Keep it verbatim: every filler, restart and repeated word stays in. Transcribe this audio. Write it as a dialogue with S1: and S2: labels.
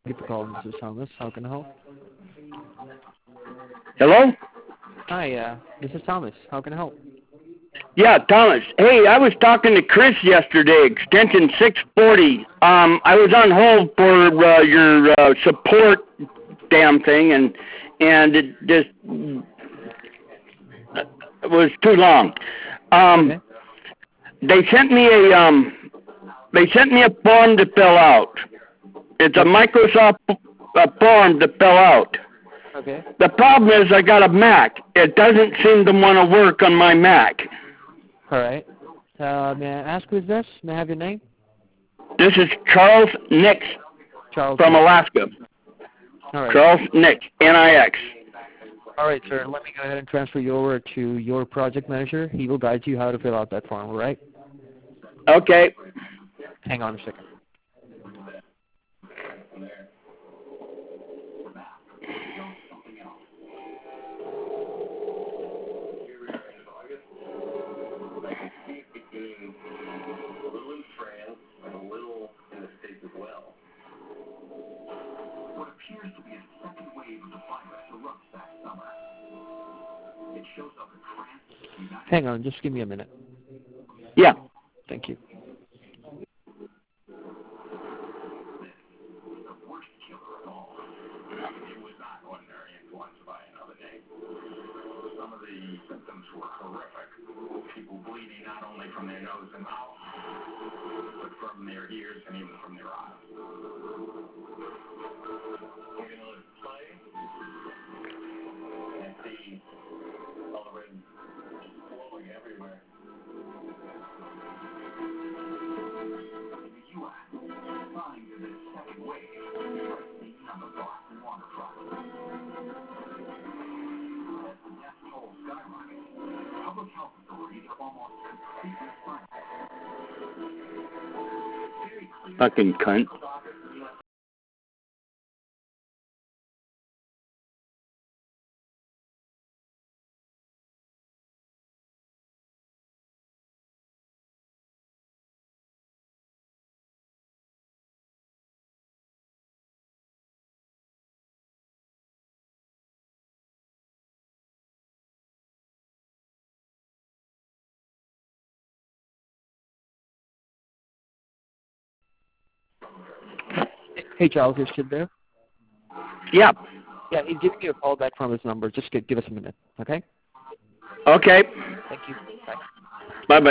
S1: Thank you for calling, Mister Thomas. How can I help?
S2: Hello?
S1: Hi, uh, this is Thomas. How can I help?
S2: Yeah, Thomas. Hey, I was talking to Chris yesterday, extension six forty. Um, I was on hold for uh, your uh, support damn thing, and and it just it was too long. Um,
S1: Okay.
S2: they sent me a um, they sent me a form to fill out. It's a
S1: Okay.
S2: Microsoft uh, form to fill out.
S1: Okay.
S2: The problem is I got a Mac. It doesn't seem to want to work on my Mac.
S1: All right. Uh, may I ask who's this? May I have your name?
S2: This is Charles Nix
S1: Charles
S2: from
S1: Nick.
S2: Alaska.
S1: All right.
S2: Charles Nix, N I X.
S1: All right, sir. Let me go ahead and transfer you over to your project manager. He will guide you how to fill out that form, all right?
S2: Okay.
S1: Hang on a second. Hang on. Just give me a minute.
S2: Yeah.
S1: Thank you.
S2: Fucking cunt.
S1: Hey, Charles, is Sid there?
S2: Yeah.
S1: Yeah, he's giving you a call back from his number. Just give, give us a minute, okay?
S2: Okay.
S1: Thank you. Bye.
S2: Bye-bye.